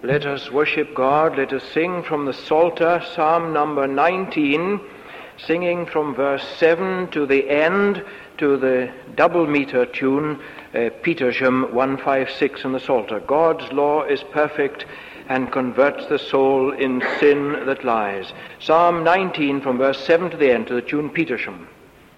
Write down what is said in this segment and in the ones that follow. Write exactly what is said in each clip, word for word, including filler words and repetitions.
Let us worship God. Let us sing from the Psalter, Psalm number nineteen, singing from verse seven to the end to the double meter tune, uh, Petersham one fifty-six in the Psalter. God's law is perfect and converts the soul in sin that lies. Psalm nineteen from verse seven to the end to the tune Petersham.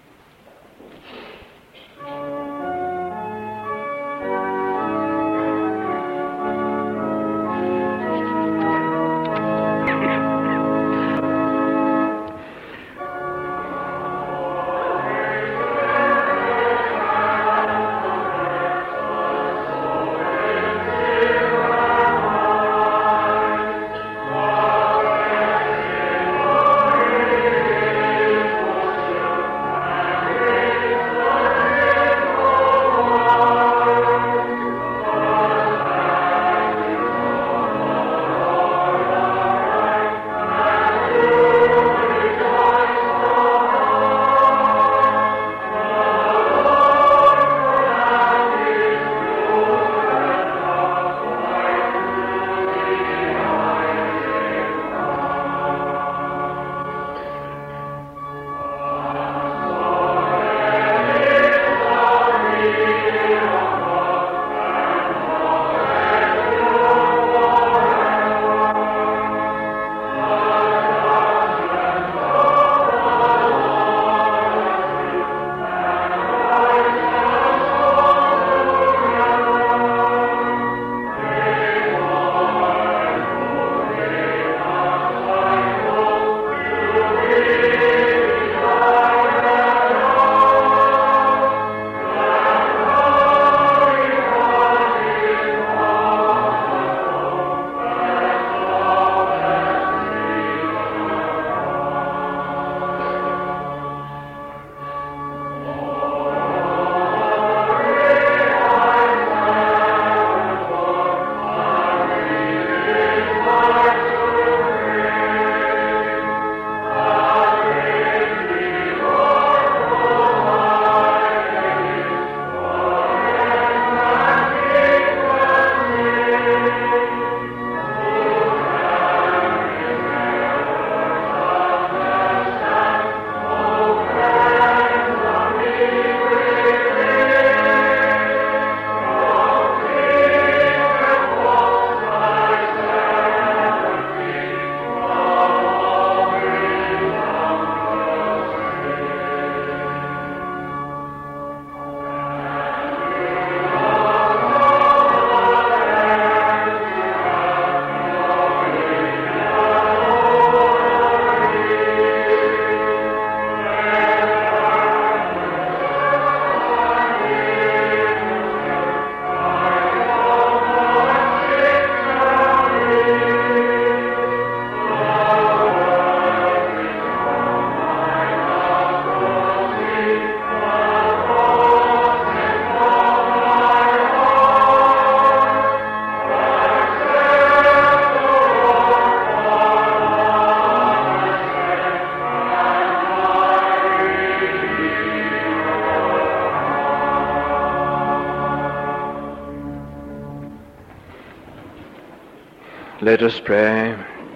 Let us pray.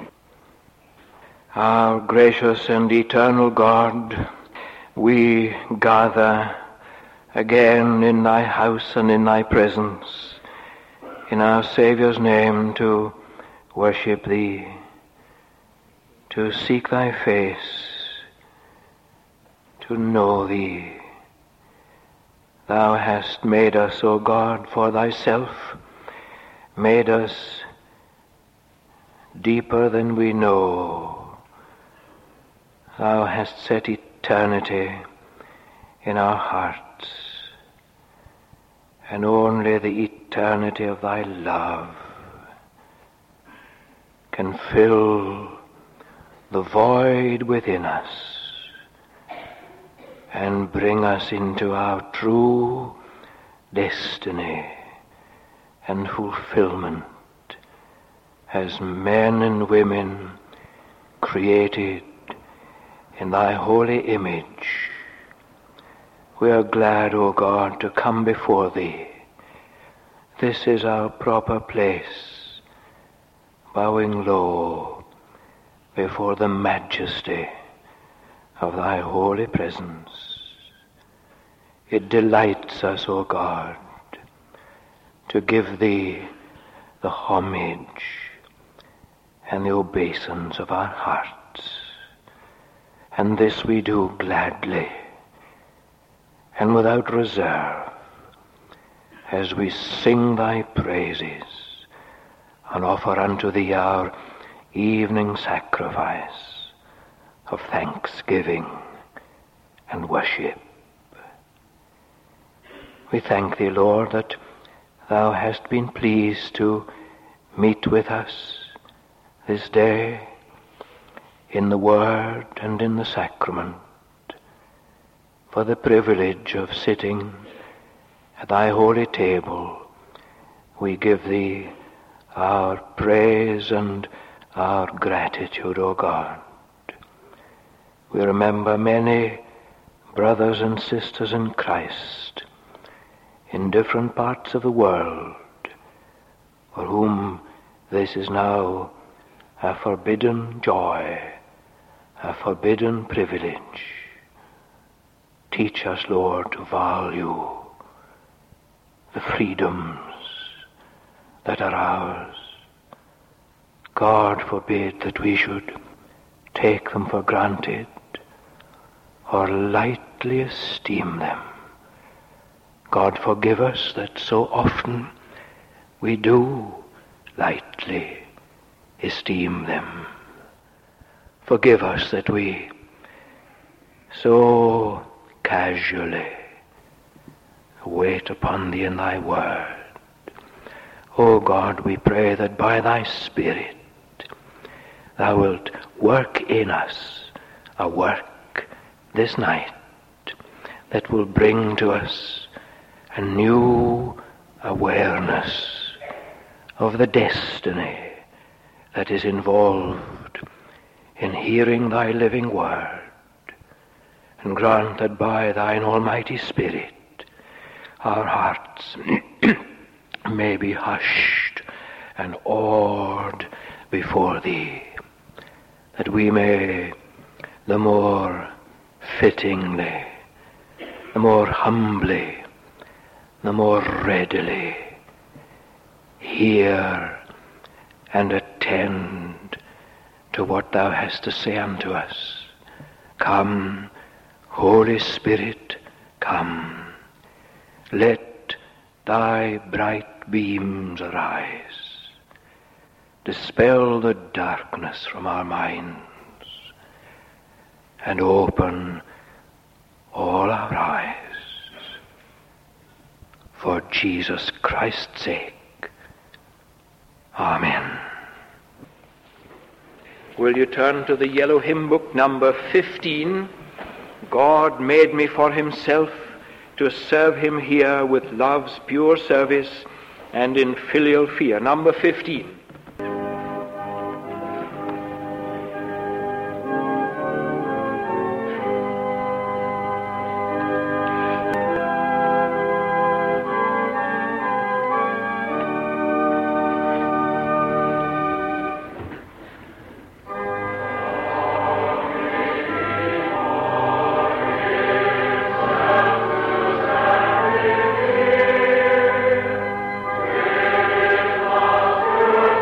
Our gracious and eternal God, we gather again in thy house and in thy presence, in our Saviour's name, to worship thee, to seek thy face, to know thee. Thou hast made us, O God, for thyself, made us deeper than we know. Thou hast set eternity in our hearts, and only the eternity of thy love can fill the void within us and bring us into our true destiny and fulfillment as men and women created in thy holy image. We are glad, O God, to come before thee. This is our proper place, bowing low before the majesty of thy holy presence. It delights us, O God, to give thee the homage and the obeisance of our hearts. And this we do gladly and without reserve, as we sing thy praises and offer unto thee our evening sacrifice of thanksgiving and worship. We thank thee, Lord, that thou hast been pleased to meet with us this day in the Word and in the sacrament, for the privilege of sitting at thy holy table. We give thee our praise and our gratitude, O God. We remember many brothers and sisters in Christ in different parts of the world, for whom this is now a forbidden joy, a forbidden privilege. Teach us, Lord, to value the freedoms that are ours. God forbid that we should take them for granted or lightly esteem them. God forgive us that so often we do lightly esteem them. Forgive us that we so casually wait upon thee in thy word. O God, we pray that by thy Spirit thou wilt work in us a work this night that will bring to us a new awareness of the destiny that is involved in hearing thy living word, and grant that by thine almighty Spirit our hearts may be hushed and awed before thee, that we may the more fittingly, the more humbly, the more readily hear and attend to what thou hast to say unto us. Come, Holy Spirit, come. Let thy bright beams arise. Dispel the darkness from our minds and open all our eyes. For Jesus Christ's sake. Amen. Will you turn to the yellow hymn book, number fifteen? God made me for himself, to serve him here with love's pure service and in filial fear. Number fifteen. Thank you.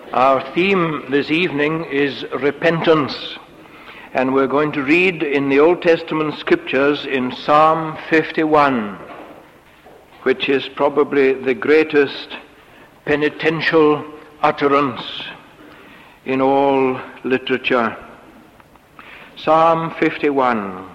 Our theme this evening is repentance, and we're going to read in the Old Testament scriptures in Psalm fifty-one, which is probably the greatest penitential utterance in all literature. Psalm fifty-one,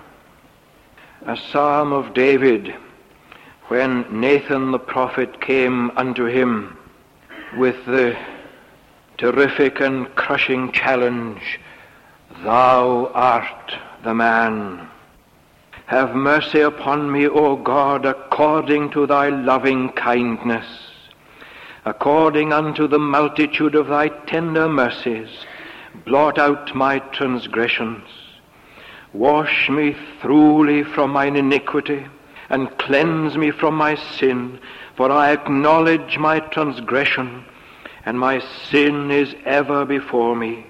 a psalm of David, when Nathan the prophet came unto him with the terrific and crushing challenge, "Thou art the man. Have mercy upon me, O God, according to thy loving kindness, according unto the multitude of thy tender mercies, blot out my transgressions. Wash me thoroughly from mine iniquity, and cleanse me from my sin, for I acknowledge my transgression, and my sin is ever before me.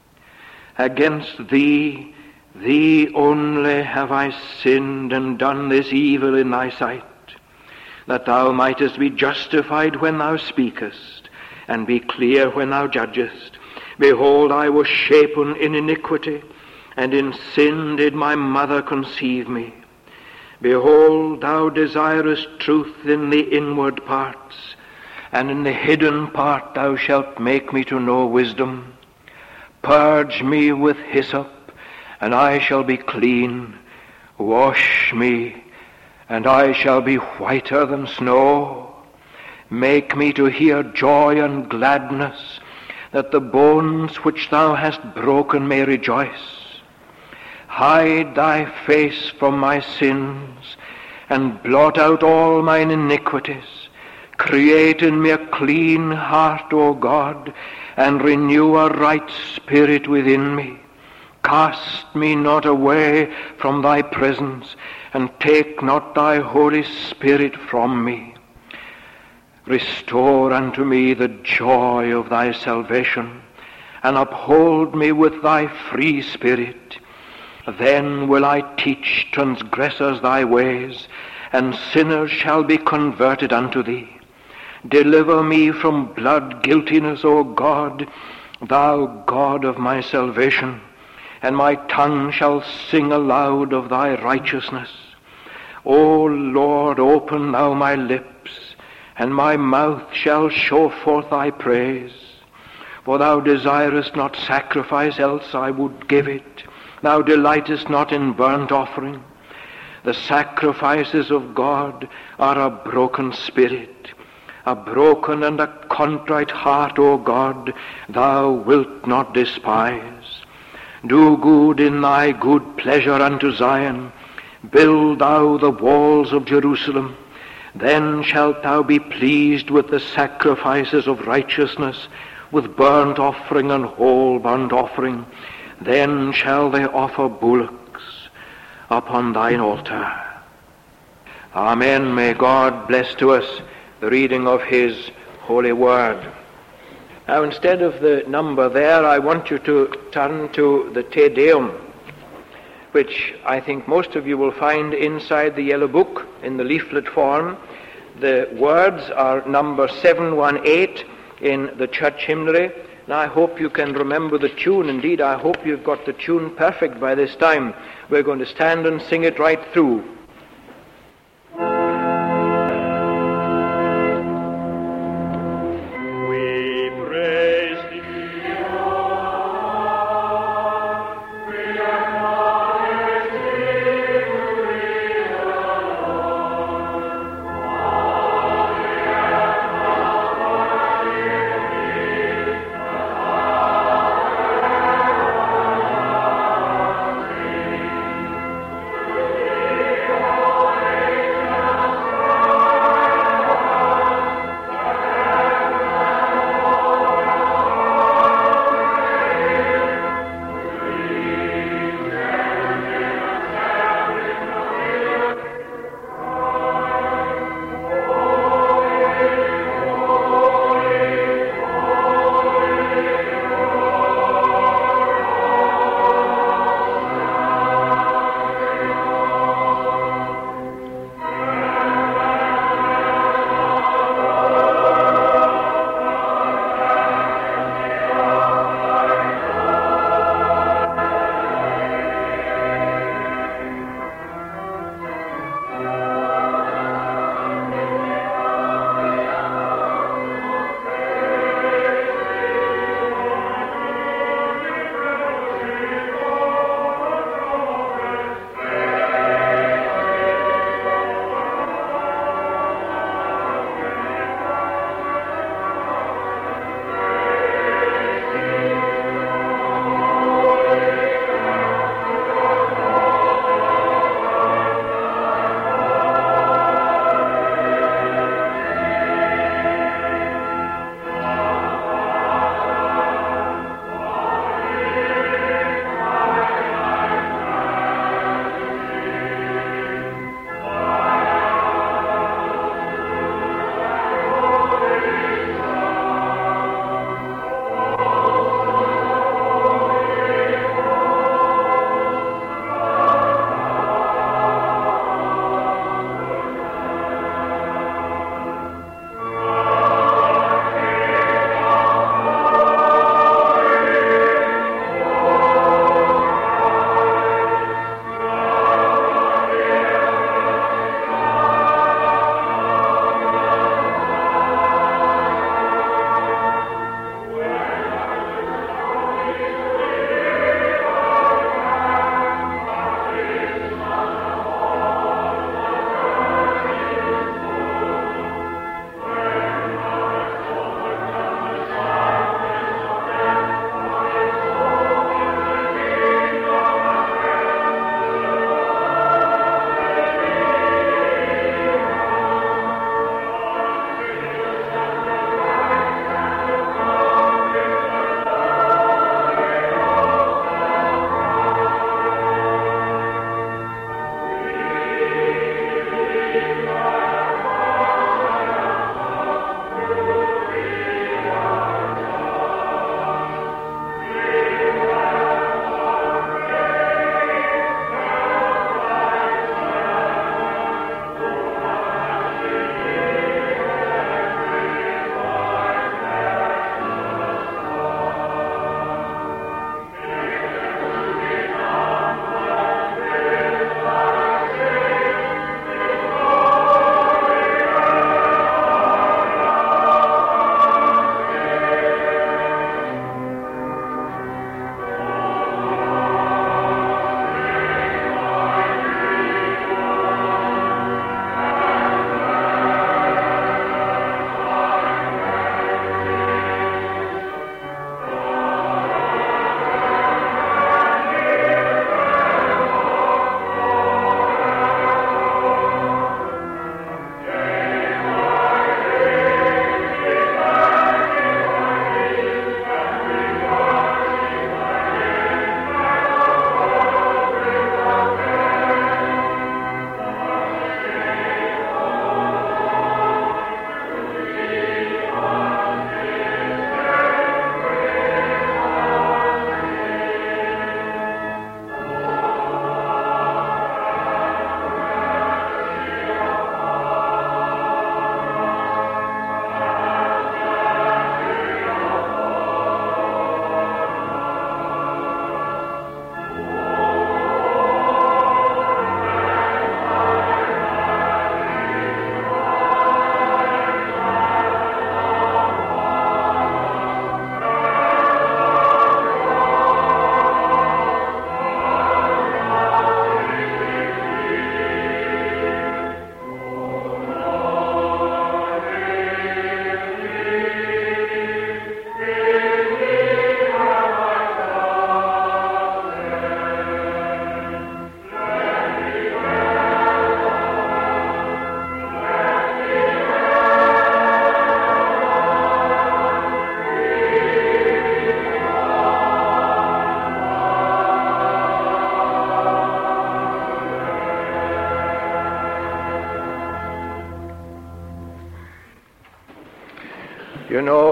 Against thee, thee only have I sinned and done this evil in thy sight, that thou mightest be justified when thou speakest, and be clear when thou judgest. Behold, I was shapen in iniquity, and in sin did my mother conceive me. Behold, thou desirest truth in the inward parts, and in the hidden part thou shalt make me to know wisdom. Purge me with hyssop, and I shall be clean. Wash me, and I shall be whiter than snow. Make me to hear joy and gladness, that the bones which thou hast broken may rejoice. Hide thy face from my sins, and blot out all mine iniquities. Create in me a clean heart, O God, and renew a right spirit within me. Cast me not away from thy presence, and take not thy Holy Spirit from me. Restore unto me the joy of thy salvation, and uphold me with thy free spirit. Then will I teach transgressors thy ways, and sinners shall be converted unto thee. Deliver me from blood guiltiness, O God, thou God of my salvation, and my tongue shall sing aloud of thy righteousness. O Lord, open thou my lips, and my mouth shall show forth thy praise. For thou desirest not sacrifice, else I would give it. Thou delightest not in burnt offering. The sacrifices of God are a broken spirit. A broken and a contrite heart, O God, thou wilt not despise. Do good in thy good pleasure unto Zion. Build thou the walls of Jerusalem. Then shalt thou be pleased with the sacrifices of righteousness, with burnt offering and whole burnt offering. Then shall they offer bullocks upon thine altar." Amen. May God bless to us the reading of his holy word. Now, instead of the number there, I want you to turn to the Te Deum, which I think most of you will find inside the yellow book in the leaflet form. The words are number seven one eight in the church hymnary. Now, I hope you can remember the tune. Indeed, I hope you've got the tune perfect by this time. We're going to stand and sing it right through. We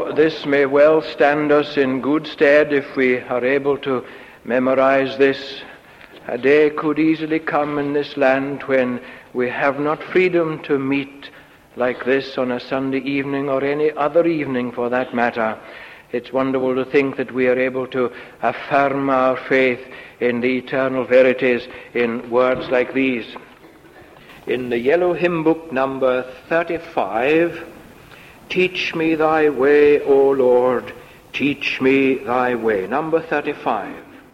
Now, this may well stand us in good stead if we are able to memorize this. A day could easily come in this land when we have not freedom to meet like this on a Sunday evening or any other evening for that matter. It's wonderful to think that we are able to affirm our faith in the eternal verities in words like these. In the yellow hymn book number thirty-five, "Teach me thy way, O Lord, teach me thy way." Number thirty-five.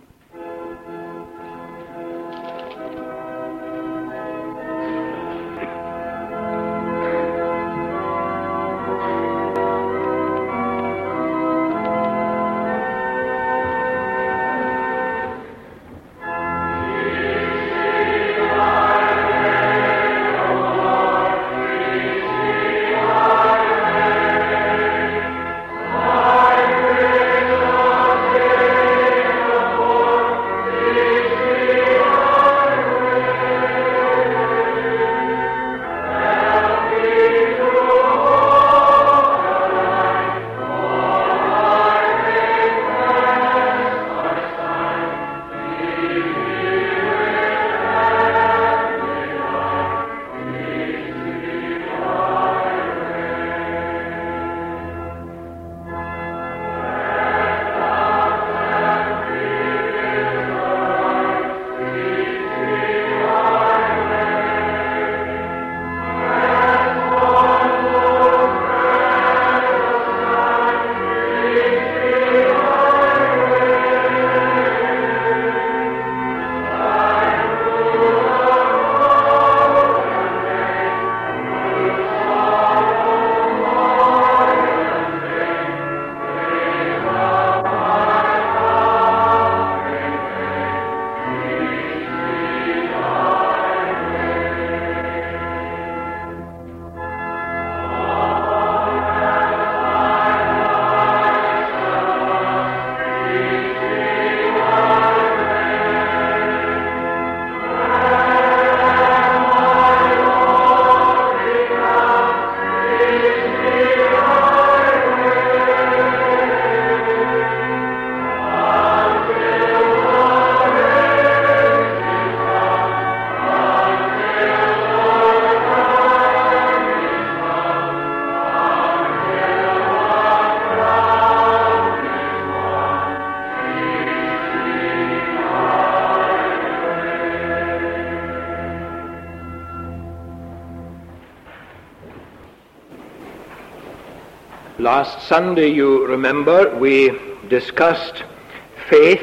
Last Sunday, you remember, we discussed faith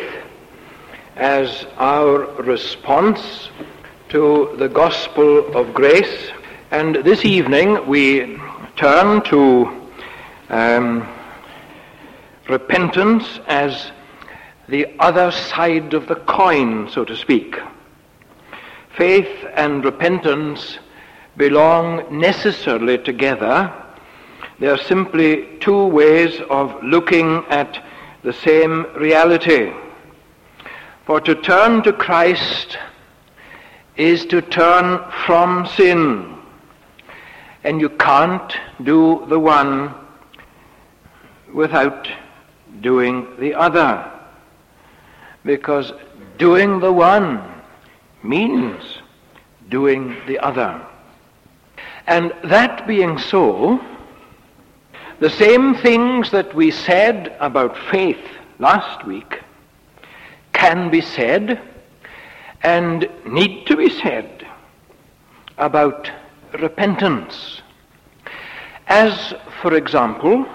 as our response to the gospel of grace. And this evening we turn to um, repentance as the other side of the coin, so to speak. Faith and repentance belong necessarily together. They are simply two ways of looking at the same reality. For to turn to Christ is to turn from sin. And you can't do the one without doing the other. Because doing the one means doing the other. And that being so, the same things that we said about faith last week can be said and need to be said about repentance. As, for example,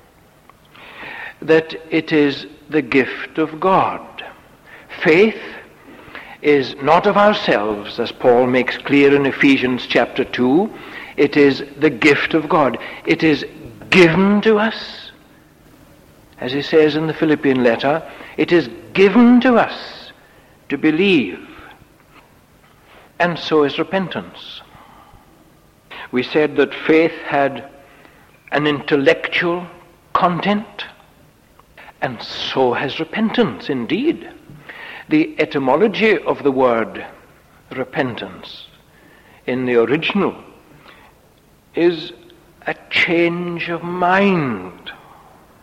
that it is the gift of God. Faith is not of ourselves, as Paul makes clear in Ephesians chapter two. It is the gift of God. It is given to us. As he says in the Philippian letter, it is given to us to believe. And so is repentance. We said that faith had an intellectual content, and so has repentance indeed. The etymology of the word repentance in the original is a change of mind.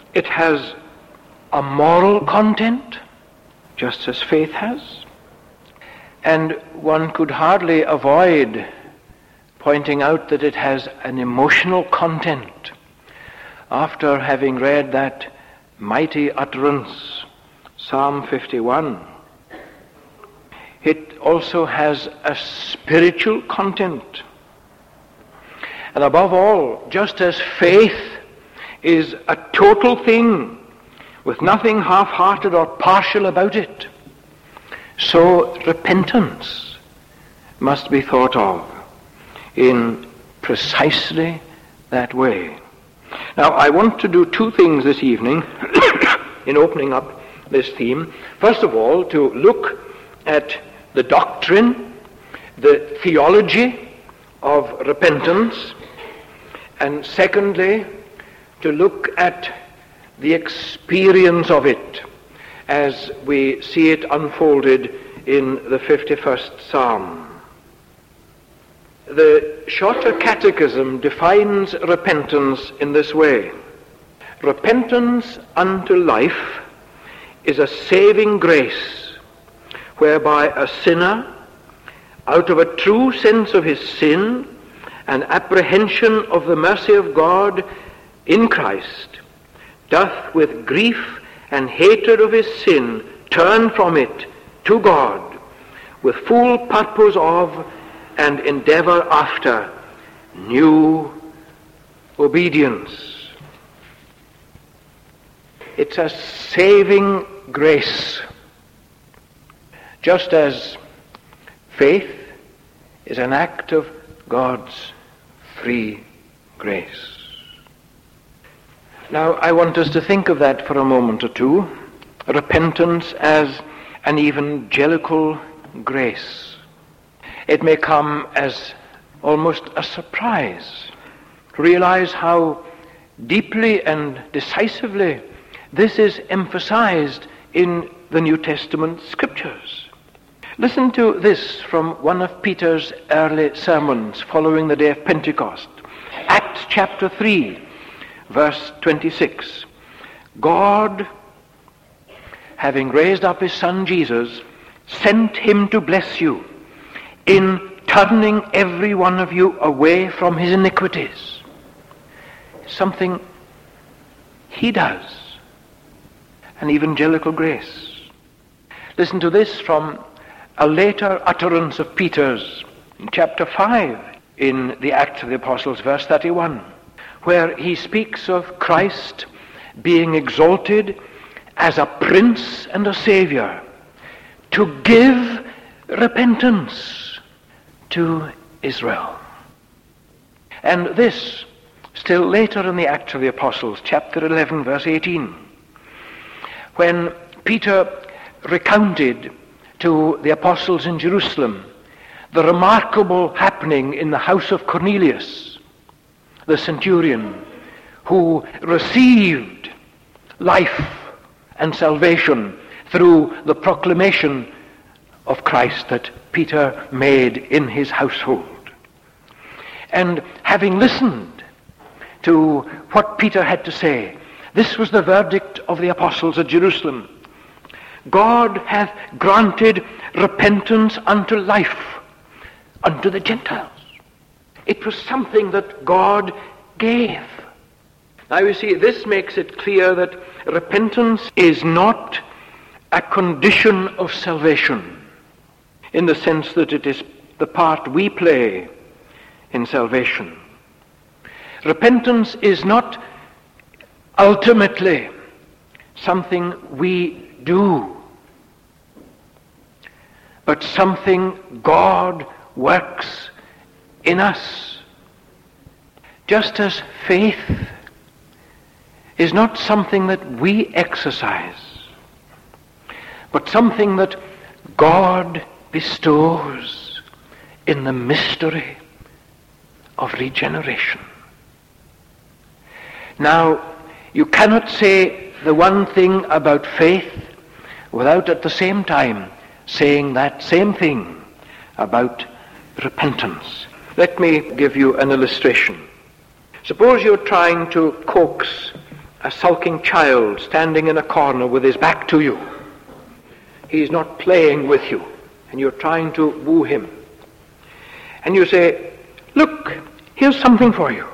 It has a moral content, just as faith has. And one could hardly avoid pointing out that it has an emotional content. After having read that mighty utterance, Psalm fifty-one, it also has a spiritual content. And above all, just as faith is a total thing, with nothing half-hearted or partial about it, so repentance must be thought of in precisely that way. Now, I want to do two things this evening in opening up this theme. First of all, to look at the doctrine, the theology of repentance, and secondly, to look at the experience of it as we see it unfolded in the fifty-first Psalm. The Shorter Catechism defines repentance in this way. Repentance unto life is a saving grace whereby a sinner, out of a true sense of his sin and apprehension of the mercy of God in Christ, doth with grief and hatred of his sin turn from it to God, with full purpose of and endeavor after new obedience. It's a saving grace, just as faith is an act of God's free grace. Now, I want us to think of that for a moment or two. Repentance as an evangelical grace. It may come as almost a surprise to realize how deeply and decisively this is emphasized in the New Testament scriptures. Listen to this from one of Peter's early sermons following the day of Pentecost. Acts chapter three, verse twenty-six. God, having raised up his Son Jesus, sent him to bless you in turning every one of you away from his iniquities. Something he does. An evangelical grace. Listen to this from a later utterance of Peter's in chapter five in the Acts of the Apostles, verse thirty-one, where he speaks of Christ being exalted as a prince and a savior to give repentance to Israel. And this, still later in the Acts of the Apostles, chapter eleven, verse eighteen, when Peter recounted to the apostles in Jerusalem the remarkable happening in the house of Cornelius, the centurion, who received life and salvation through the proclamation of Christ that Peter made in his household. And having listened to what Peter had to say, this was the verdict of the apostles at Jerusalem. God hath granted repentance unto life unto the Gentiles. It was something that God gave. Now you see, this makes it clear that repentance is not a condition of salvation, in the sense that it is the part we play in salvation. Repentance is not ultimately something we do, but something God works in us. Just as faith is not something that we exercise, but something that God bestows in the mystery of regeneration. Now, you cannot say the one thing about faith without at the same time saying that same thing about repentance. Let me give you an illustration. Suppose you're trying to coax a sulking child standing in a corner with his back to you. He's not playing with you, and you're trying to woo him. And you say, look, here's something for you.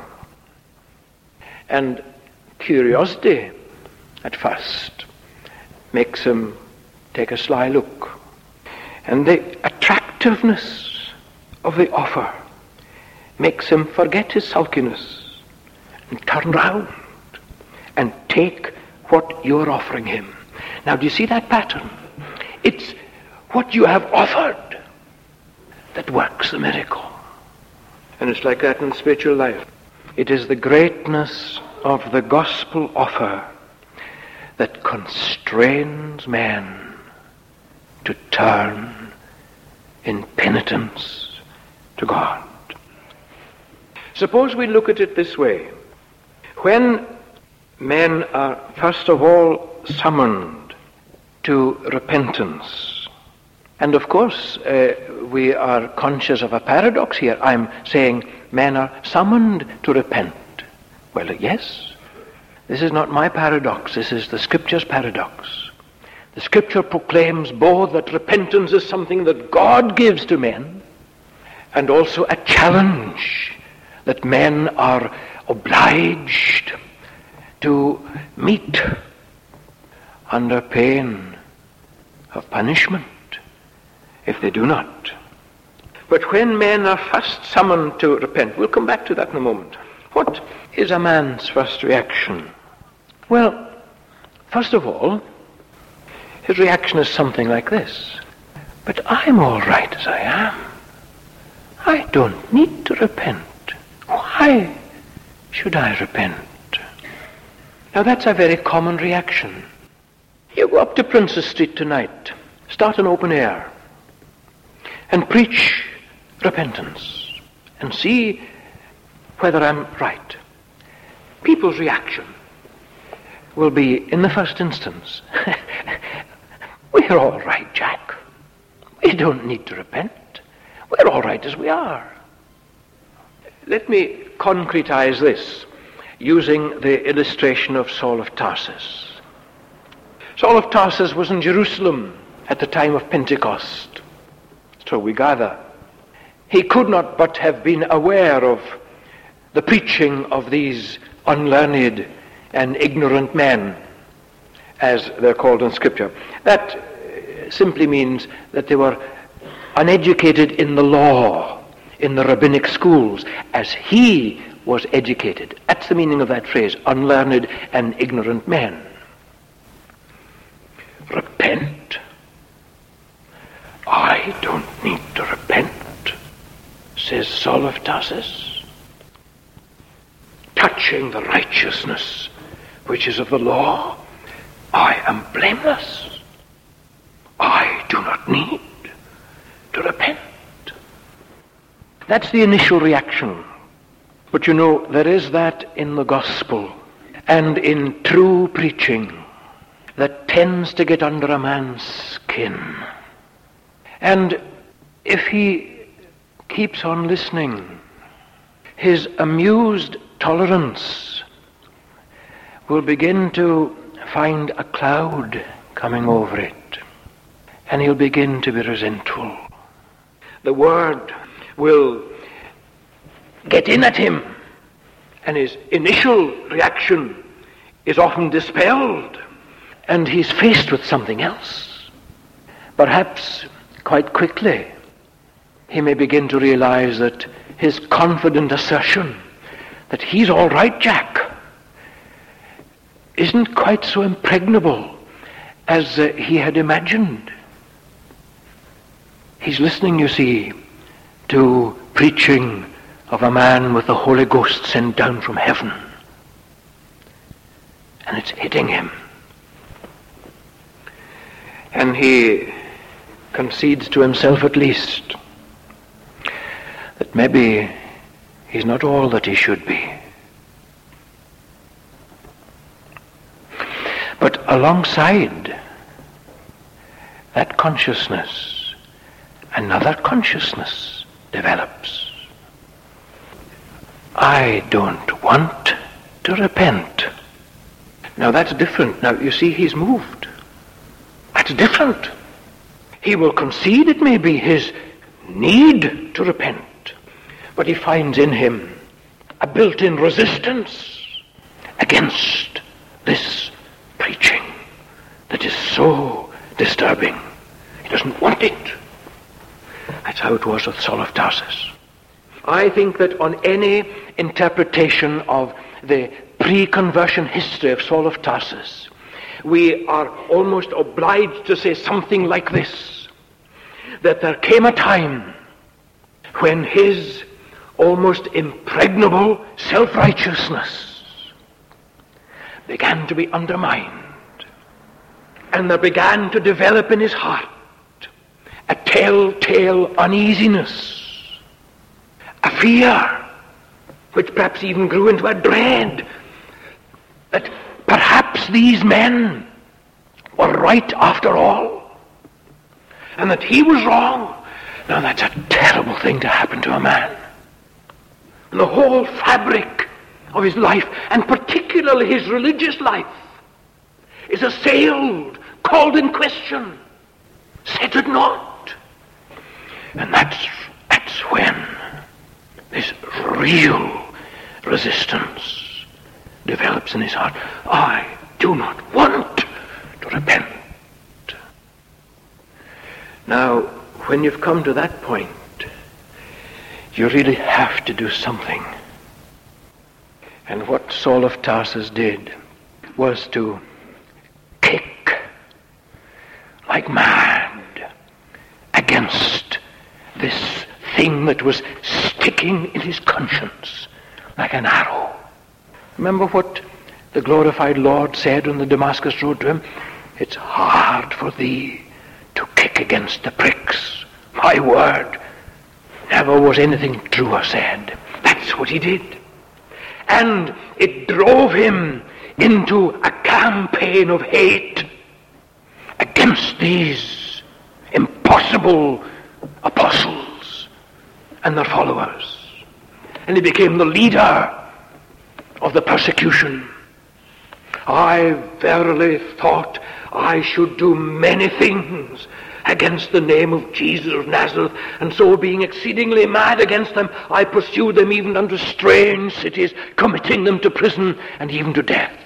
And curiosity, at first, makes him take a sly look. And the attractiveness of the offer makes him forget his sulkiness and turn round and take what you're offering him. Now, do you see that pattern? It's what you have offered that works the miracle. And it's like that in spiritual life. It is the greatness of the gospel offer that constrains men to turn in penitence to God. Suppose we look at it this way. When men are first of all summoned to repentance, and of course uh, we are conscious of a paradox here. I'm saying men are summoned to repent. Well, yes, this is not my paradox, this is the Scripture's paradox. The Scripture proclaims both that repentance is something that God gives to men, and also a challenge that men are obliged to meet under pain of punishment if they do not. But when men are first summoned to repent, we'll come back to that in a moment. What is a man's first reaction? Well, first of all, his reaction is something like this. But I'm all right as I am. I don't need to repent. Why should I repent? Now that's a very common reaction. You go up to Princess Street tonight, start an open air, and preach repentance, and see whether I'm right. People's reaction will be, in the first instance, we're all right, Jack. We don't need to repent. We're all right as we are. Let me concretize this using the illustration of Saul of Tarsus. Saul of Tarsus was in Jerusalem at the time of Pentecost. So we gather. He could not but have been aware of the preaching of these unlearned and ignorant men, as they're called in Scripture. That simply means that they were uneducated in the law, in the rabbinic schools, as he was educated. That's the meaning of that phrase, unlearned and ignorant men. Repent? I don't need to repent, says Saul of Tarsus. Touching the righteousness which is of the law, I am blameless. I do not need to repent. That's the initial reaction. But you know, there is that in the gospel and in true preaching that tends to get under a man's skin. And if he keeps on listening, his amused tolerance will begin to find a cloud coming over it, and he'll begin to be resentful. The word will get in at him, and his initial reaction is often dispelled, and he's faced with something else. Perhaps quite quickly he may begin to realize that his confident assertion that he's all right, Jack, isn't quite so impregnable as uh, he had imagined. He's listening, you see, to preaching of a man with the Holy Ghost sent down from heaven. And it's hitting him. And he concedes to himself at least that maybe he's not all that he should be. But alongside that consciousness, another consciousness develops. I don't want to repent. Now that's different. Now you see, he's moved. That's different. He will concede it may be his need to repent, but he finds in him a built-in resistance against this preaching that is so disturbing. He doesn't want it. That's how it was with Saul of Tarsus. I think that on any interpretation of the pre-conversion history of Saul of Tarsus, we are almost obliged to say something like this, that there came a time when his almost impregnable self-righteousness began to be undermined, and there began to develop in his heart a telltale uneasiness, a fear, which perhaps even grew into a dread, that perhaps these men were right after all, and that he was wrong. Now that's a terrible thing to happen to a man. And the whole fabric of his life, and particularly his religious life, is assailed, called in question, set at naught. And that's, that's when this real resistance develops in his heart. I do not want to repent. Now, when you've come to that point, you really have to do something. And what Saul of Tarsus did was to kick like mad against this thing that was sticking in his conscience like an arrow. Remember what the glorified Lord said on the Damascus road to him? It's hard for thee to kick against the pricks. My word, never was anything truer said. That's what he did. And it drove him into a campaign of hate against these impossible apostles and their followers. And he became the leader of the persecution. I verily thought I should do many things against the name of Jesus of Nazareth, and so being exceedingly mad against them, I pursued them even unto strange cities, committing them to prison and even to death.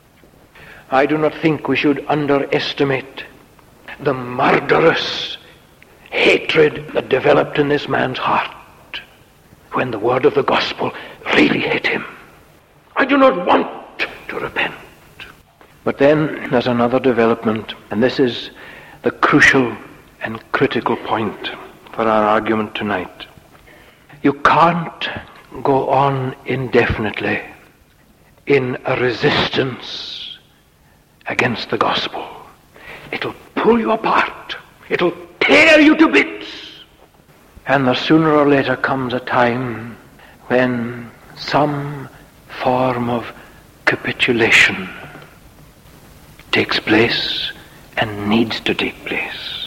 I do not think we should underestimate the murderous hatred that developed in this man's heart when the word of the gospel really hit him. I do not want to repent. But then there's another development, and this is the crucial and critical point for our argument tonight. You can't go on indefinitely in a resistance against the gospel. It'll pull you apart. It'll tear you to bits. And there sooner or later comes a time when some form of capitulation takes place and needs to take place.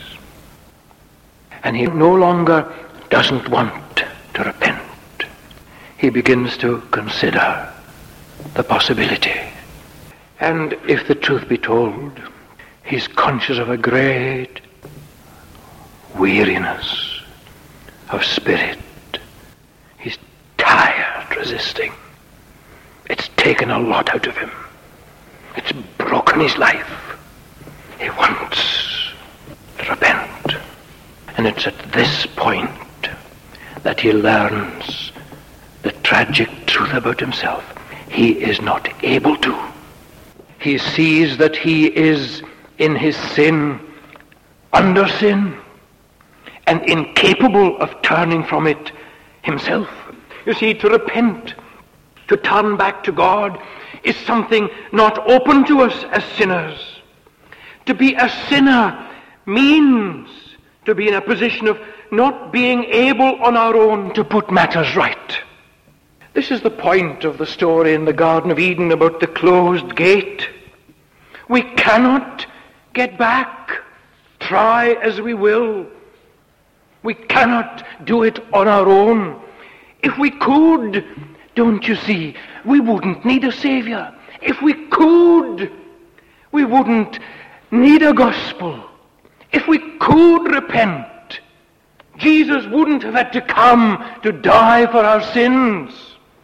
And he no longer doesn't want to repent. He begins to consider the possibility. And if the truth be told, he's conscious of a great weariness of spirit. He's tired resisting. It's taken a lot out of him. It's broken his life. He wants to repent. And it's at this point that he learns the tragic truth about himself. He is not able to. He sees that he is in his sin, under sin, and incapable of turning from it himself. You see, to repent, to turn back to God, is something not open to us as sinners. To be a sinner means to be in a position of not being able on our own to put matters right. This is the point of the story in the Garden of Eden about the closed gate. We cannot get back, try as we will. We cannot do it on our own. If we could, don't you see, we wouldn't need a Savior. If we could, we wouldn't need a gospel. If we could repent, Jesus wouldn't have had to come to die for our sins.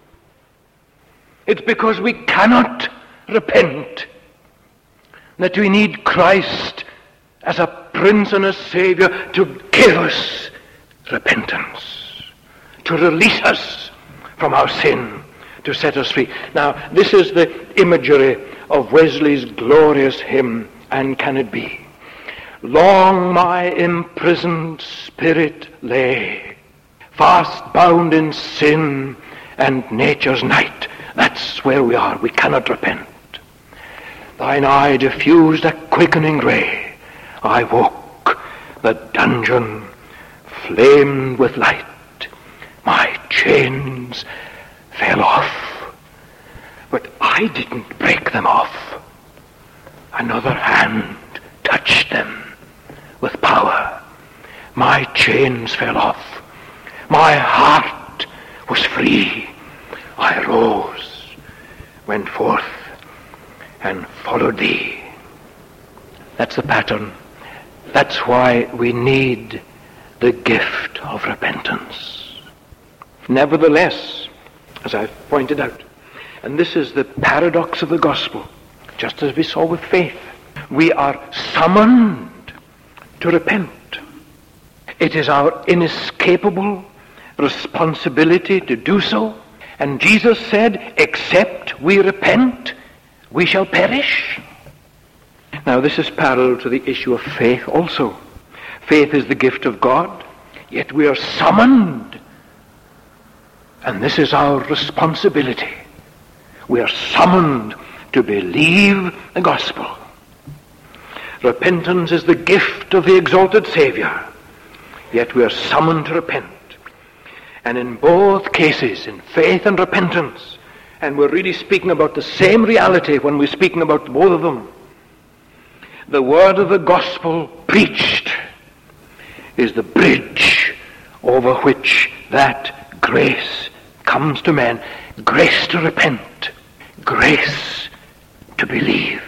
It's because we cannot repent that we need Christ as a Prince and a Savior to give us repentance, to release us from our sin, to set us free. Now, this is the imagery of Wesley's glorious hymn, And Can It Be? Long my imprisoned spirit lay, fast bound in sin and nature's night. That's where we are. We cannot repent. Thine eye diffused a quickening ray. I woke, the dungeon flamed with light. My chains fell off, but I didn't break them off. Another hand touched them with power. My chains fell off. My heart was free. I rose, went forth, and followed thee. That's the pattern. That's why we need the gift of repentance. Nevertheless, as I've pointed out, and this is the paradox of the gospel, just as we saw with faith, we are summoned to repent. It is our inescapable responsibility to do so. And Jesus said, except we repent, we shall perish. Now this is parallel to the issue of faith also. Faith is the gift of God, yet we are summoned. And this is our responsibility. We are summoned to believe the gospel. Repentance is the gift of the exalted Savior, yet we are summoned to repent. And in both cases, in faith and repentance, and we're really speaking about the same reality when we're speaking about both of them, the word of the gospel preached is the bridge over which that grace comes to men. Grace to repent, grace to believe.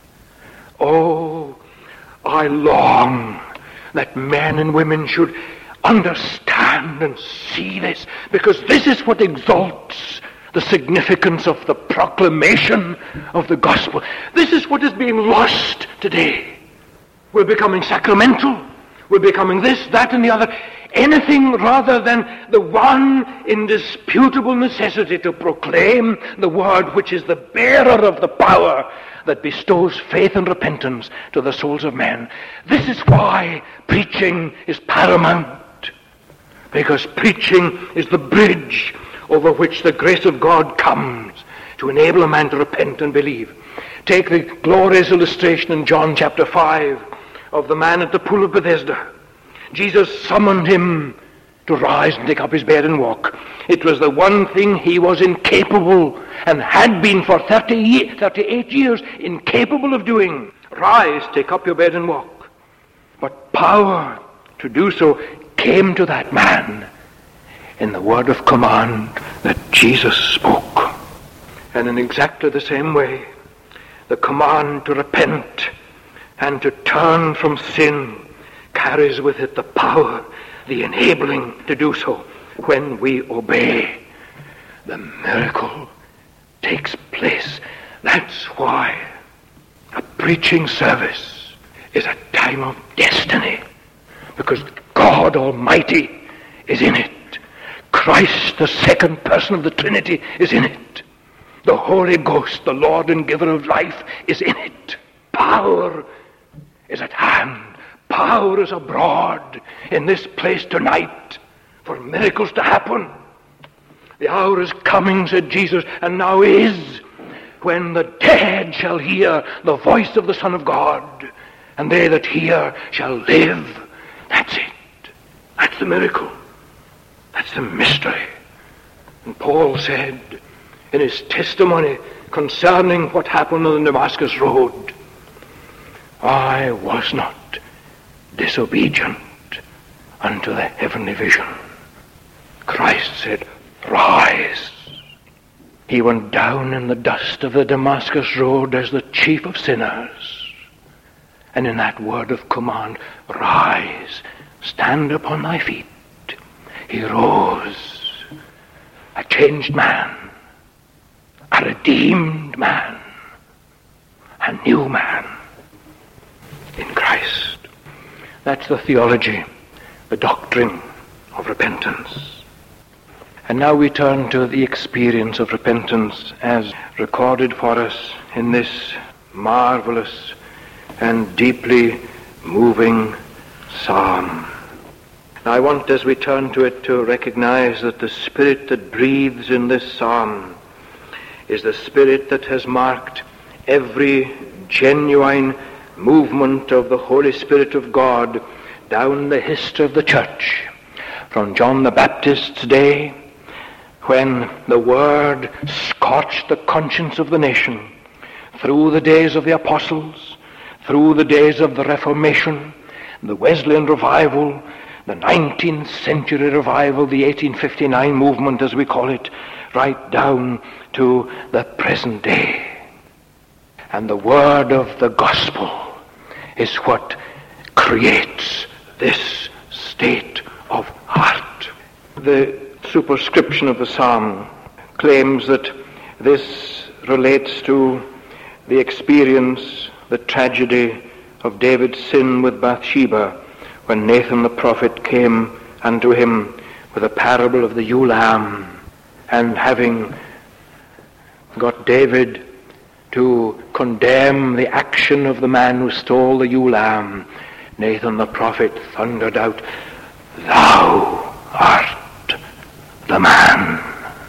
Oh, I long that men and women should understand and see this, because this is what exalts the significance of the proclamation of the gospel. This is what is being lost today. We're becoming sacramental. We're becoming this, that, and the other. Anything rather than the one indisputable necessity to proclaim the word which is the bearer of the power that bestows faith and repentance to the souls of men. This is why preaching is paramount. Because preaching is the bridge over which the grace of God comes to enable a man to repent and believe. Take the glorious illustration in John chapter five of the man at the pool of Bethesda. Jesus summoned him to rise and take up his bed and walk. It was the one thing he was incapable, and had been for thirty, thirty-eight years, incapable of doing. Rise, take up your bed and walk. But power to do so came to that man in the word of command that Jesus spoke. And in exactly the same way, the command to repent and to turn from sin carries with it the power, the enabling to do so. When we obey, the miracle takes place. That's why a preaching service is a time of destiny, because God Almighty is in it. Christ, the second person of the Trinity, is in it. The Holy Ghost, the Lord and giver of life, is in it. Power is at hand. Power is abroad in this place tonight for miracles to happen. The hour is coming, said Jesus, and now is, when the dead shall hear the voice of the Son of God, and they that hear shall live. That's it. That's the miracle. That's the mystery. And Paul said in his testimony concerning what happened on the Damascus road, I was not disobedient unto the heavenly vision. Christ said, rise. He went down in the dust of the Damascus road as the chief of sinners. And in that word of command, rise, stand upon thy feet, he rose, a changed man, a redeemed man, a new man in Christ. That's the theology, the doctrine of repentance. And now we turn to the experience of repentance as recorded for us in this marvelous and deeply moving psalm. Now I want, as we turn to it, to recognize that the spirit that breathes in this psalm is the spirit that has marked every genuine movement of the Holy Spirit of God down the history of the church, from John the Baptist's day, when the word scorched the conscience of the nation, through the days of the apostles, through the days of the Reformation, the Wesleyan revival, the nineteenth century revival, the eighteen fifty-nine movement as we call it, right down to the present day. And the word of the gospel is what creates this state of heart. The superscription of the psalm claims that this relates to the experience, the tragedy of David's sin with Bathsheba, when Nathan the prophet came unto him with a parable of the ewe lamb, and having got David to condemn the action of the man who stole the ewe lamb, Nathan the prophet thundered out, "Thou art the man."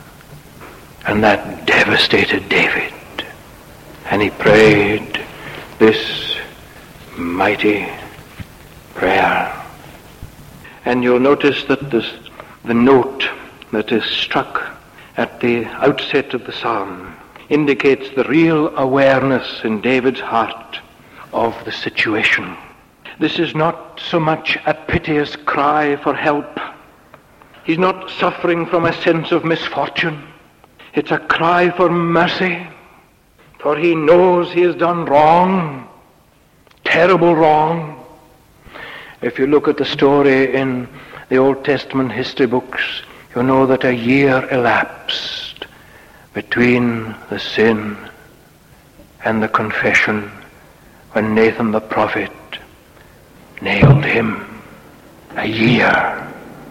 And that devastated David. And he prayed this mighty prayer. And you'll notice that this, the note that is struck at the outset of the psalm indicates the real awareness in David's heart of the situation. This is not so much a piteous cry for help. He's not suffering from a sense of misfortune. It's a cry for mercy, for he knows he has done wrong, terrible wrong. If you look at the story in the Old Testament history books, you know that a year elapsed between the sin and the confession when Nathan the prophet nailed him. A year.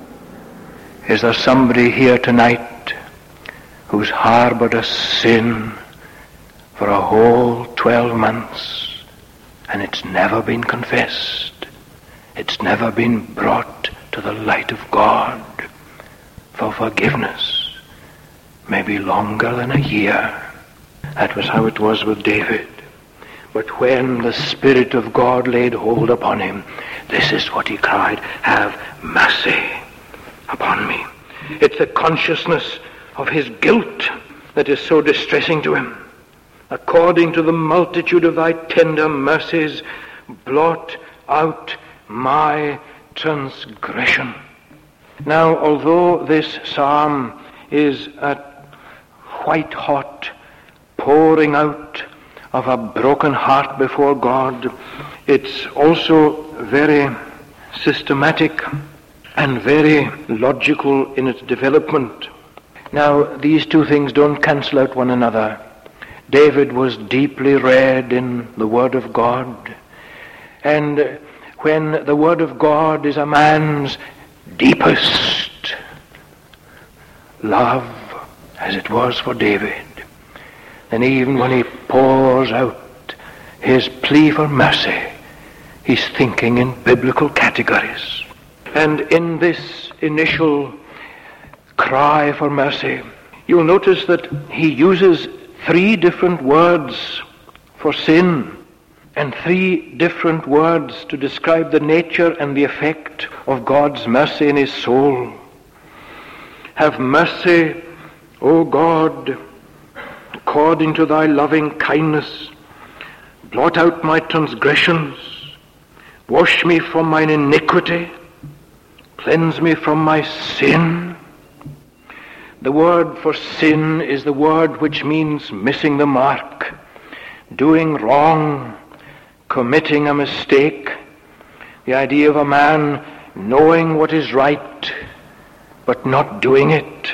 Is there somebody here tonight who's harbored a sin for a whole twelve months and it's never been confessed? It's never been brought to the light of God for forgiveness. Maybe longer than a year. That was how it was with David. But when the Spirit of God laid hold upon him, this is what he cried, "Have mercy upon me." It's the consciousness of his guilt that is so distressing to him. According to the multitude of thy tender mercies, blot out my transgression. Now, although this psalm is a white-hot pouring out of a broken heart before God, it's also very systematic and very logical in its development. Now, these two things don't cancel out one another. David was deeply read in the Word of God, and when the Word of God is a man's deepest love, as it was for David, then even when he pours out his plea for mercy, he's thinking in biblical categories. And in this initial cry for mercy, you'll notice that he uses three different words for sin, and three different words to describe the nature and the effect of God's mercy in his soul. Have mercy, O God, according to thy loving kindness. Blot out my transgressions. Wash me from mine iniquity. Cleanse me from my sin. The word for sin is the word which means missing the mark, doing wrong, committing a mistake. The idea of a man knowing what is right, but not doing it.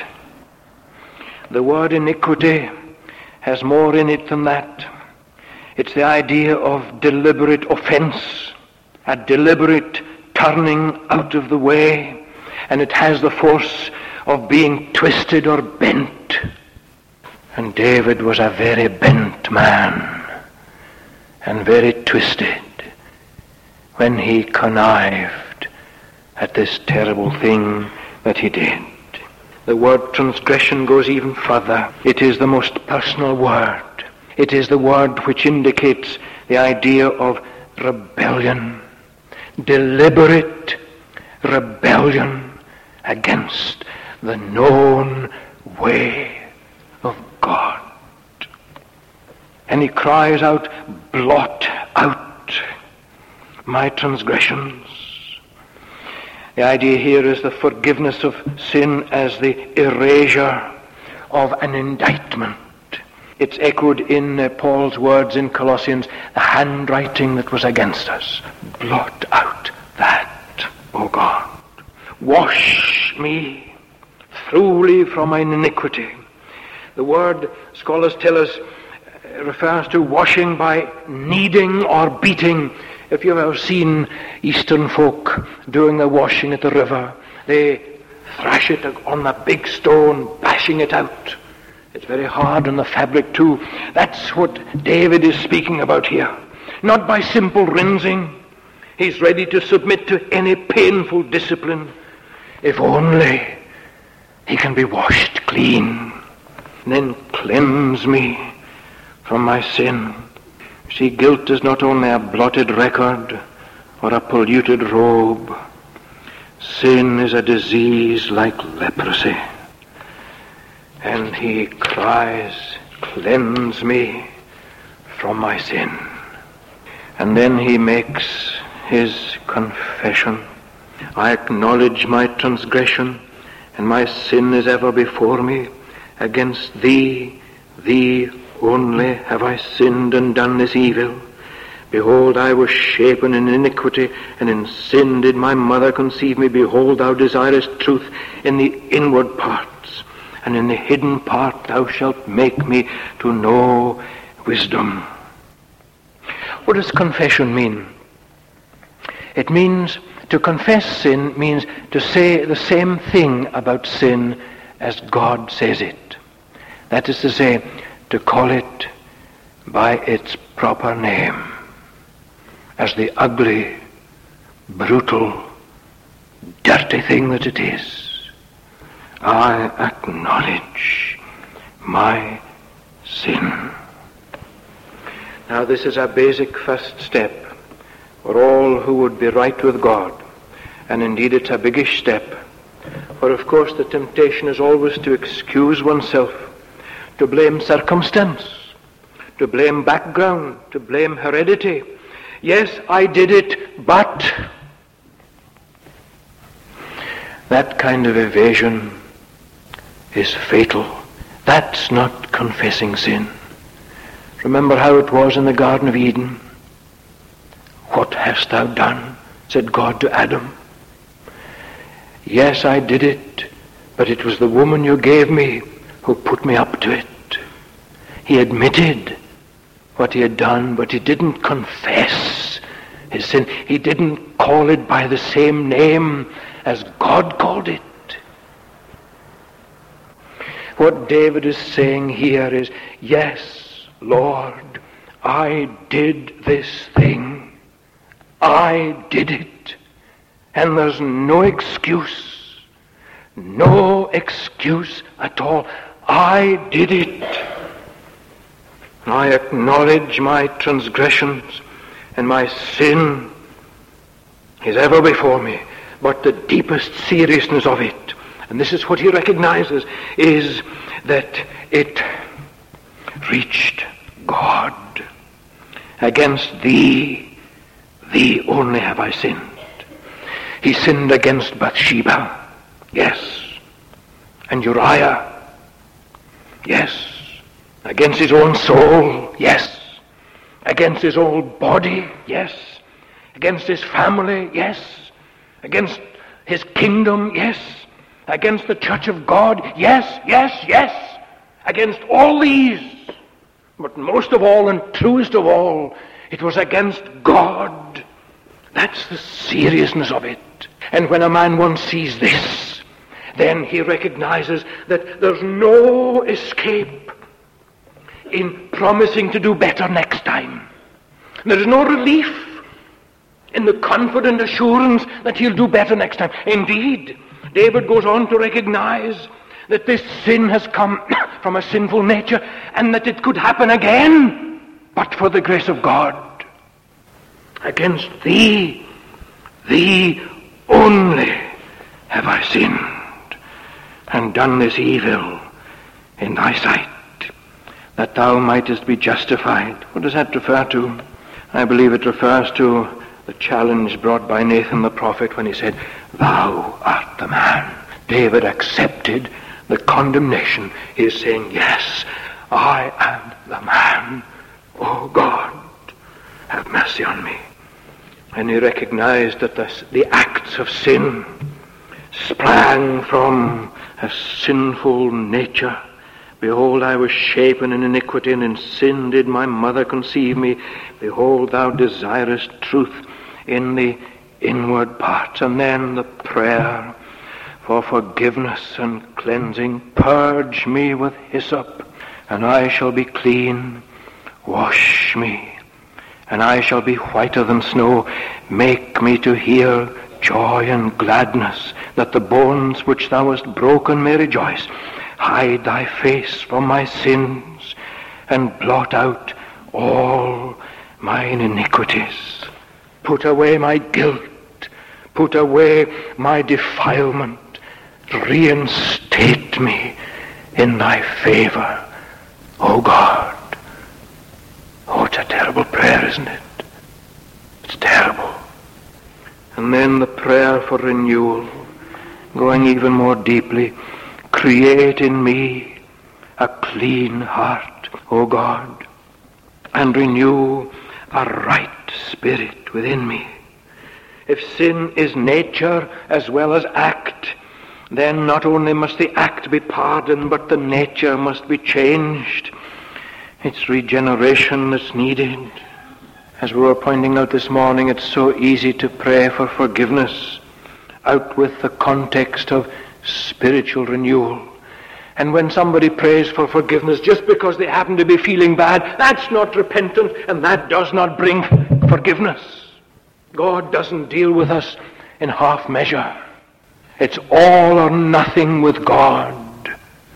The word iniquity has more in it than that. It's the idea of deliberate offense, a deliberate turning out of the way, and it has the force of being twisted or bent. And David was a very bent man, and very twisted, when he connived at this terrible thing that he did. The word transgression goes even further. It is the most personal word. It is the word which indicates the idea of rebellion, deliberate rebellion against the known way of God. And he cries out, blot out my transgressions. The idea here is the forgiveness of sin as the erasure of an indictment. It's echoed in uh, Paul's words in Colossians, the handwriting that was against us. Blot out that, O God. Wash me thoroughly from mine iniquity. The word, scholars tell us, refers to washing by kneading or beating. If you've ever seen Eastern folk doing the washing at the river, they thrash it on a big stone, bashing it out. It's very hard on the fabric too. That's what David is speaking about here. Not by simple rinsing. He's ready to submit to any painful discipline, if only he can be washed clean. And then cleanse me from my sin. See, guilt is not only a blotted record or a polluted robe. Sin is a disease like leprosy. And he cries, cleanse me from my sin. And then he makes his confession. I acknowledge my transgression, and my sin is ever before me. Against thee, thee only have I sinned and done this evil. Behold, I was shapen in iniquity, and in sin did my mother conceive me. Behold, thou desirest truth in the inward parts, and in the hidden part thou shalt make me to know wisdom. What does confession mean? It means, to confess sin means to say the same thing about sin as God says it. That is to say, to call it by its proper name, as the ugly, brutal, dirty thing that it is. I acknowledge my sin. Now this is a basic first step for all who would be right with God. And indeed it's a biggish step. For of course the temptation is always to excuse oneself, to blame circumstance, to blame background, to blame heredity. Yes, I did it, but... That kind of evasion is fatal. That's not confessing sin. Remember how it was in the Garden of Eden. What hast thou done? Said God to Adam. Yes, I did it, but it was the woman you gave me who put me up to it. He admitted what he had done, but he didn't confess his sin. He didn't call it by the same name as God called it. What David is saying here is, yes, Lord, I did this thing. I did it. And there's no excuse. No excuse at all. I did it. I acknowledge my transgressions, and my sin is ever before me. But the deepest seriousness of it, and this is what he recognizes, is that it reached God. Against thee, thee only have I sinned. He sinned against Bathsheba, yes, and Uriah, Yes. Against his own soul? Yes. Against his own body? Yes. Against his family? Yes. Against his kingdom? Yes. Against the church of God? Yes, yes, yes. Against all these. But most of all and truest of all, it was against God. That's the seriousness of it. And when a man once sees this, then he recognizes that there's no escape in promising to do better next time. There is no relief in the confident assurance that he'll do better next time. Indeed, David goes on to recognize that this sin has come from a sinful nature and that it could happen again, but for the grace of God. Against thee, thee only have I sinned and done this evil in thy sight, that thou mightest be justified. What does that refer to? I believe it refers to the challenge brought by Nathan the prophet when he said, thou art the man. David accepted the condemnation. He is saying, yes, I am the man. Oh God, have mercy on me. And he recognized that the, the acts of sin sprang from a sinful nature. Behold, I was shapen in iniquity, and in sin did my mother conceive me. Behold, thou desirest truth in the inward parts. And then the prayer for forgiveness and cleansing. Purge me with hyssop, and I shall be clean. Wash me, and I shall be whiter than snow. Make me to hear joy and gladness, that the bones which thou hast broken may rejoice. Hide thy face from my sins, and blot out all mine iniquities. Put away my guilt, put away my defilement. Reinstate me in thy favor, O God. Oh, it's a terrible prayer, isn't it? It's terrible. And then the prayer for renewal, going even more deeply. Create in me a clean heart, O God, and renew a right spirit within me. If sin is nature as well as act, then not only must the act be pardoned, but the nature must be changed. It's regeneration that's needed. As we were pointing out this morning, it's so easy to pray for forgiveness out with the context of spiritual renewal. And when somebody prays for forgiveness just because they happen to be feeling bad, that's not repentant, and that does not bring forgiveness. God doesn't deal with us in half measure. It's all or nothing with God.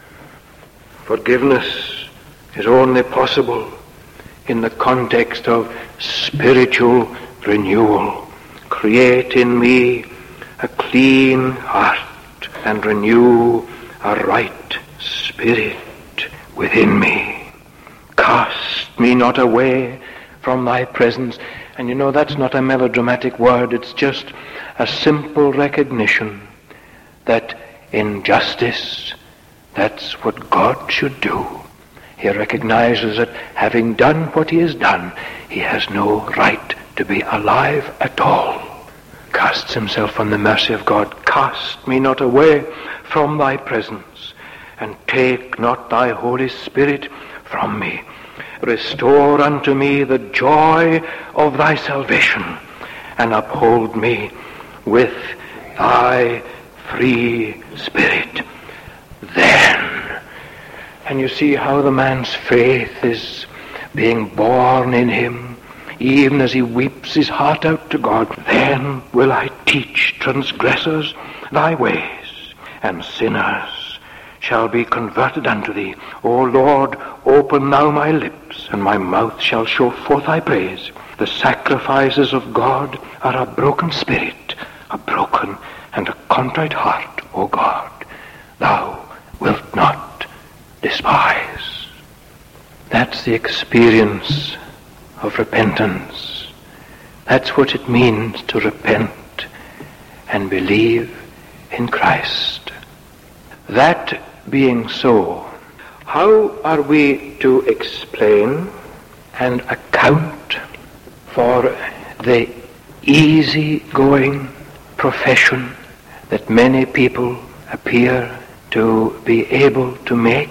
Forgiveness is only possible in the context of spiritual renewal. Create in me a clean heart, and renew a right spirit within me. Cast me not away from thy presence. And you know, that's not a melodramatic word. It's just a simple recognition that in justice, that's what God should do. He recognizes that having done what he has done, he has no right to be alive at all. Casts himself on the mercy of God. Cast me not away from thy presence, and take not thy Holy Spirit from me. Restore unto me the joy of thy salvation, and uphold me with thy free spirit. Then, and you see how the man's faith is being born in him, even as he weeps his heart out to God. Then will I teach transgressors thy ways, and sinners shall be converted unto thee. O Lord, open thou my lips, and my mouth shall show forth thy praise. The sacrifices of God are a broken spirit, a broken and a contrite heart, O God, thou wilt not despise. That's the experience of repentance. That's what it means to repent and believe in Christ. That being so, How are we to explain and account for the easy-going profession that many people appear to be able to make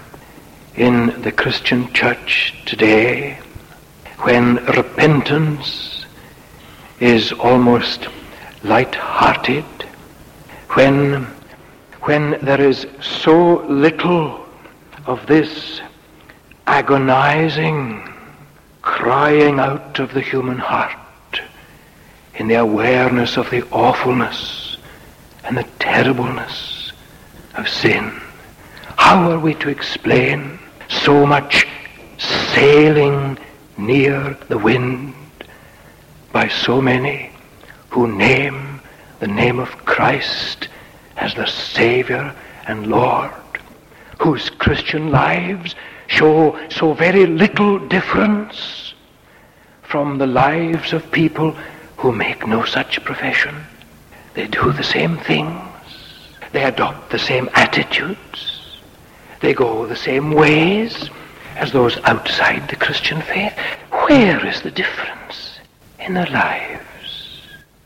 in the Christian church today, when repentance is almost light-hearted, when, when there is so little of this agonizing crying out of the human heart in the awareness of the awfulness and the terribleness of sin. How are we to explain so much sailing near the wind by so many who name the name of Christ as the Savior and Lord, whose Christian lives show so very little difference from the lives of people who make no such profession? They do the same things. They adopt the same attitudes. They go the same ways as those outside the Christian faith. Where is the difference in their lives?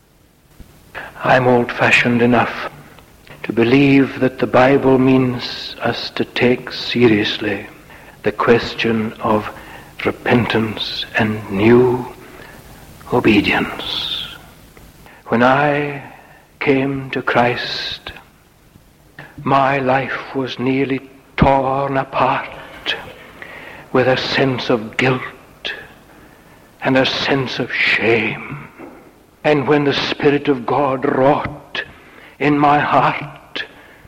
I'm old-fashioned enough to believe that the Bible means us to take seriously the question of repentance and new obedience. When I came to Christ, my life was nearly torn apart with a sense of guilt and a sense of shame. And when the Spirit of God wrought in my heart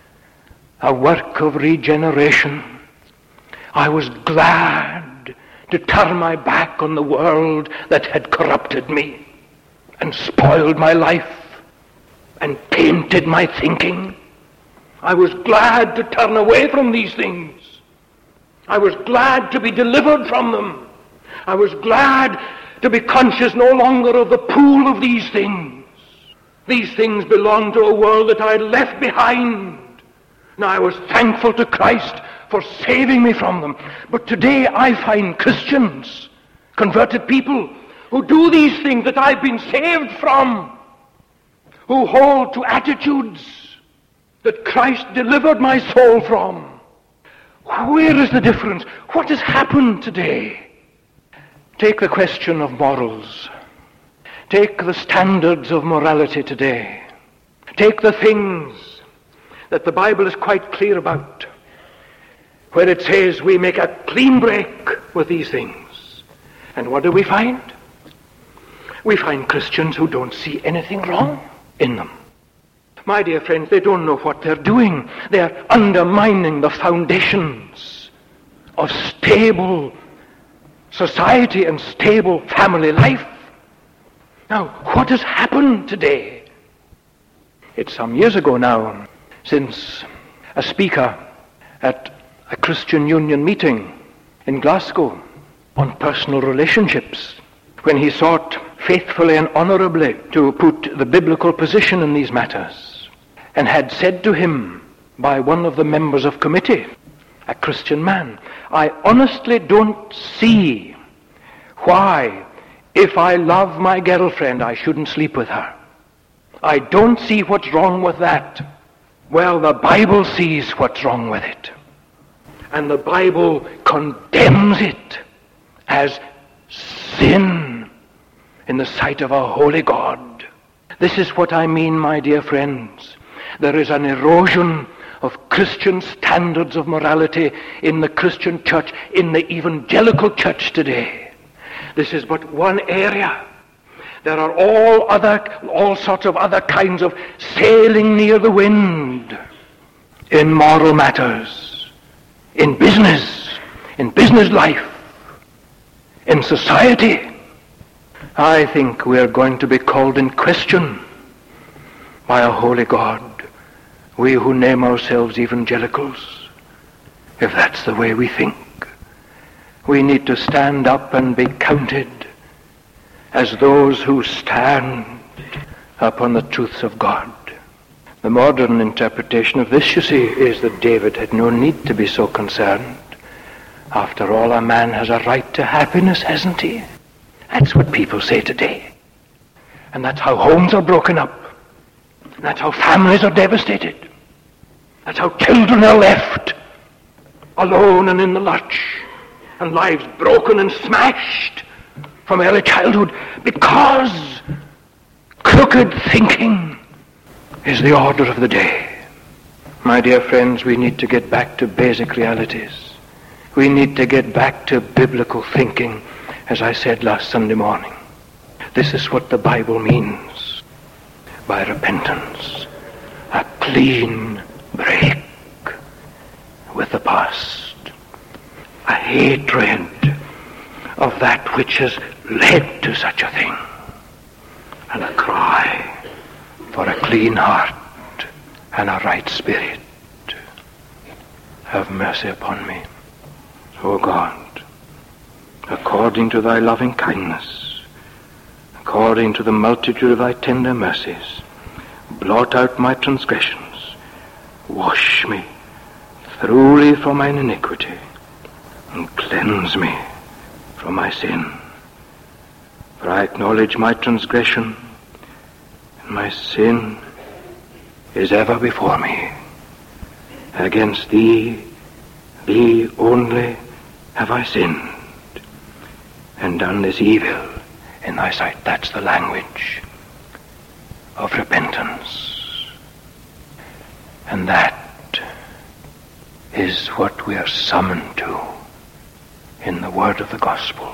a work of regeneration, I was glad to turn my back on the world that had corrupted me and spoiled my life and tainted my thinking. I was glad to turn away from these things. I was glad to be delivered from them. I was glad to be conscious no longer of the pool of these things. These things belonged to a world that I had left behind. Now I was thankful to Christ for saving me from them. But today I find Christians, converted people, who do these things that I've been saved from, who hold to attitudes that Christ delivered my soul from. Where is the difference? What has happened today? Take the question of morals. Take the standards of morality today. Take the things that the Bible is quite clear about, where it says we make a clean break with these things. And what do we find? We find Christians who don't see anything wrong in them. My dear friends, they don't know what they're doing. They're undermining the foundations of stable society and stable family life. Now, what has happened today? It's some years ago now since a speaker at a Christian Union meeting in Glasgow on personal relationships, when he sought faithfully and honorably to put the biblical position in these matters, and had said to him by one of the members of committee, a Christian man, I honestly don't see why, if I love my girlfriend, I shouldn't sleep with her. I don't see what's wrong with that. Well, the Bible sees what's wrong with it. And the Bible condemns it as sin in the sight of a holy God. This is what I mean, my dear friends. There is an erosion of Christian standards of morality in the Christian church, in the evangelical church today. This is but one area. There are all other, all sorts of other kinds of sailing near the wind in moral matters, in business, in business life, in society. I think we are going to be called in question by a holy God, we who name ourselves evangelicals. If that's the way we think, we need to stand up and be counted as those who stand upon the truths of God. The modern interpretation of this, you see, is that David had no need to be so concerned. After all, a man has a right to happiness, hasn't he? That's what people say today. And that's how homes are broken up. That's how families are devastated. That's how children are left alone and in the lurch, and lives broken and smashed from early childhood, because crooked thinking is the order of the day. My dear friends, we need to get back to basic realities. We need to get back to biblical thinking, as I said last Sunday morning. This is what the Bible means by repentance. A clean break with the past. A hatred of that which has led to such a thing. And a cry for a clean heart and a right spirit. Have mercy upon me, O God, according to thy loving kindness, according to the multitude of thy tender mercies. Blot out my transgressions, wash me thoroughly from mine iniquity, and cleanse me from my sin. For I acknowledge my transgression, and my sin is ever before me. Against thee, thee only have I sinned, and done this evil in thy sight. That's the language of repentance. And that is what we are summoned to in the word of the gospel.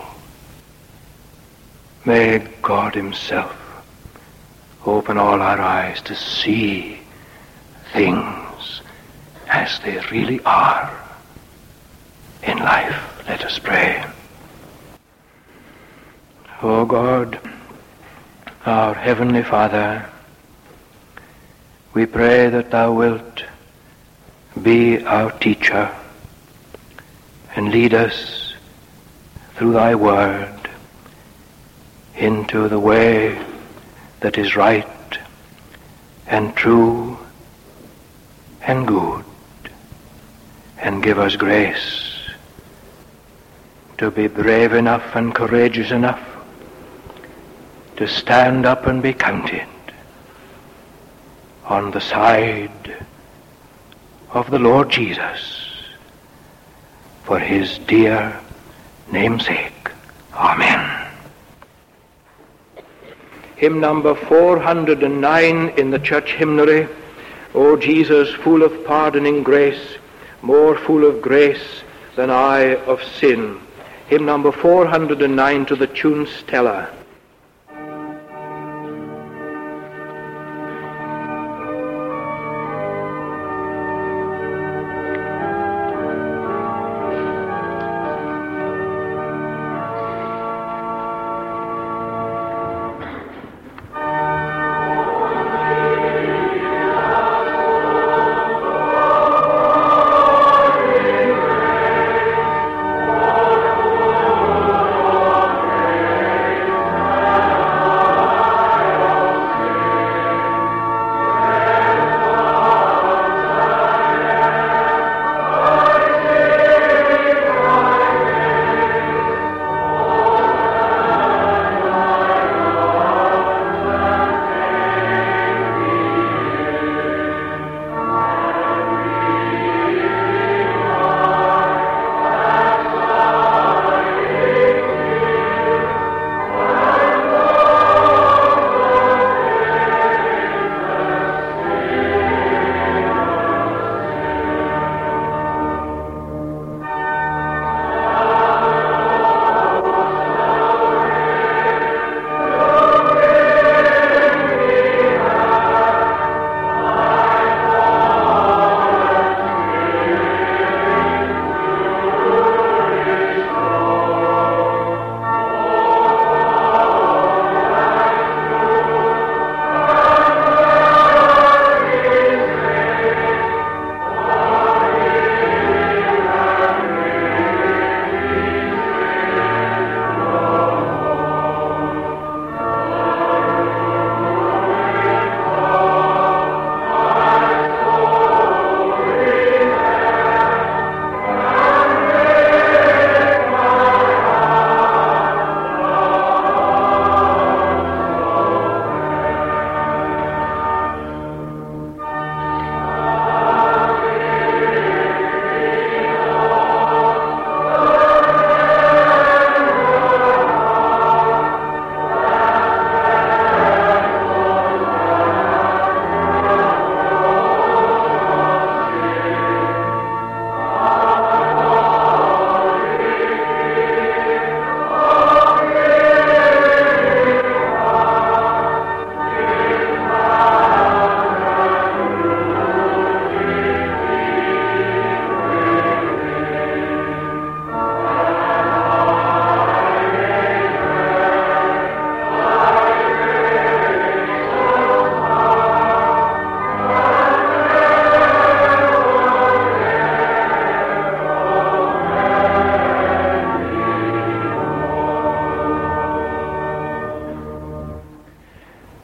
May God himself open all our eyes to see things as they really are in life. Let us pray. O God, our heavenly Father, we pray that thou wilt be our teacher and lead us through thy word into the way that is right and true and good, and give us grace to be brave enough and courageous enough to stand up and be counted on the side of the Lord Jesus for his dear namesake. Amen. Hymn number four hundred nine in the church hymnary. O Jesus, full of pardoning grace, more full of grace than I of sin. Hymn number four hundred nine to the tune Stella.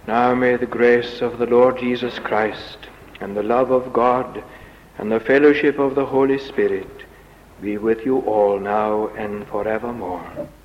Now may the grace of the Lord Jesus Christ, and the love of God, and the fellowship of the Holy Spirit be with you all now and forevermore.